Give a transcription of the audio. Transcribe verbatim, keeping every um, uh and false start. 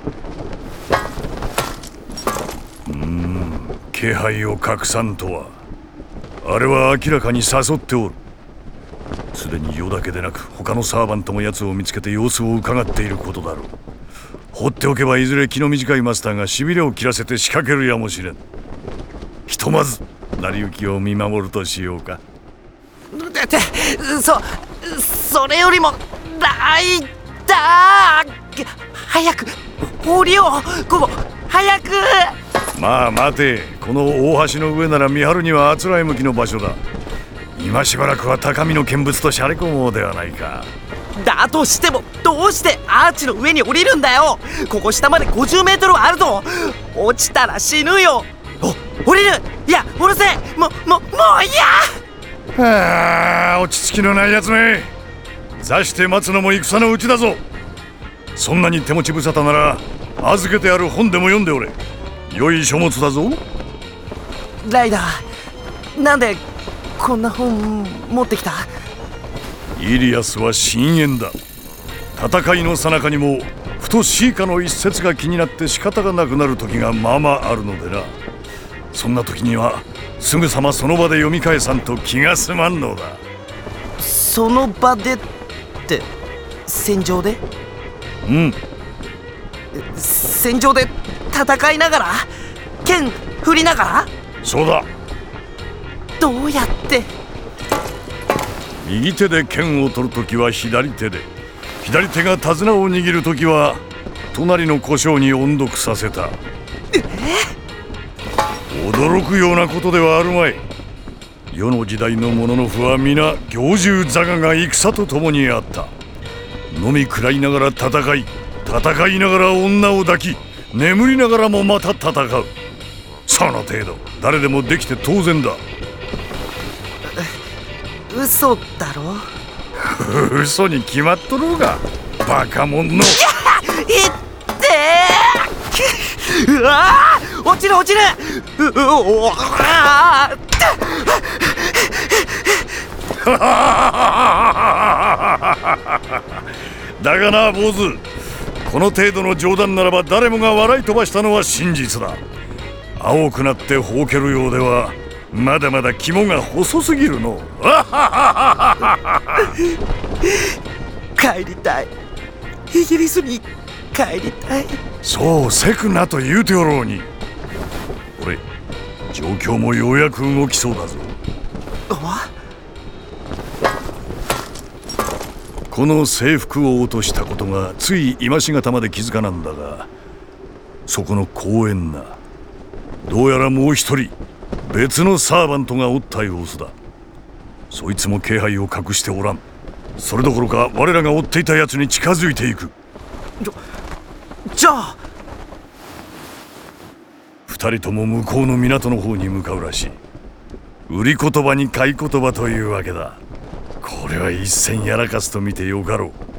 うーん、気配を隠さんとは。あれは明らかに誘っておる。すでに余だけでなく他のサーバントも奴を見つけて様子を伺っていることだろう。放っておけばいずれ気の短いマスターがしびれを切らせて仕掛けるやもしれん。ひとまず成り行きを見守るとしようか。 だってそそれよりもだいだ早く降りよう。ここ早く。 まあ待て、この大橋の上なら見張るにはあつらえ向きの場所だ。今しばらくは高みの見物としゃれ込もうではないか。 だとしてもどうしてアーチの上に降りるんだよ。ここ下までごじゅうメートルあるぞ。落ちたら死ぬよ。お、降りる。いや降ろせ。もももういや。 はあ、落ち着きのないやつめ。座して待つのも戦のうちだぞ。そんなに手持ち無沙汰なら預けてある本でも読んでおれ。良い書物だぞ。 ライダー、なんでこんな本持ってきた？ イリアスは深淵だ。戦いの最中にもふとシーカの一節が気になって仕方がなくなる時がまあまああるのでな。そんな時にはすぐさまその場で読み返さんと気が済まんのだ。 その場でって戦場で？ うん、 戦場で戦いながら剣振りながら？ そうだ。 どうやって？ 右手で剣を取るときは左手で、左手が手綱を握るときは隣の小姓に音読させた。 え？ 驚くようなことではあるまい。世の時代の者の夫は皆行獣座がが戦と共にあった。飲み食らいながら戦い、戦いながら女を抱き、眠りながらもまた戦う。その程度誰でもできて当然だ。 嘘だろ？ 嘘に決まっとろうが、バカ者の。いってーうわー、落ちる落ちる。ううおあだがな坊主、この程度の冗談ならば誰もが笑い飛ばしたのは真実だ。青くなってほうけるようではまだまだ肝が細すぎるの。 帰りたい。イギリスに帰りたい。 そうせくなと言うておろうに。俺、状況もようやく動きそうだぞ。この制服を落としたことがつい今しがたまで気づかなんだが、そこの公園な、どうやらもう一人別のサーバントがおった様子だ。そいつも気配を隠しておらん。それどころか我らが追っていたやつに近づいていく。 じゃじゃあ二人とも向こうの港の方に向かうらしい。売り言葉に買い言葉というわけだ。これは一戦やらかすと見てよかろう。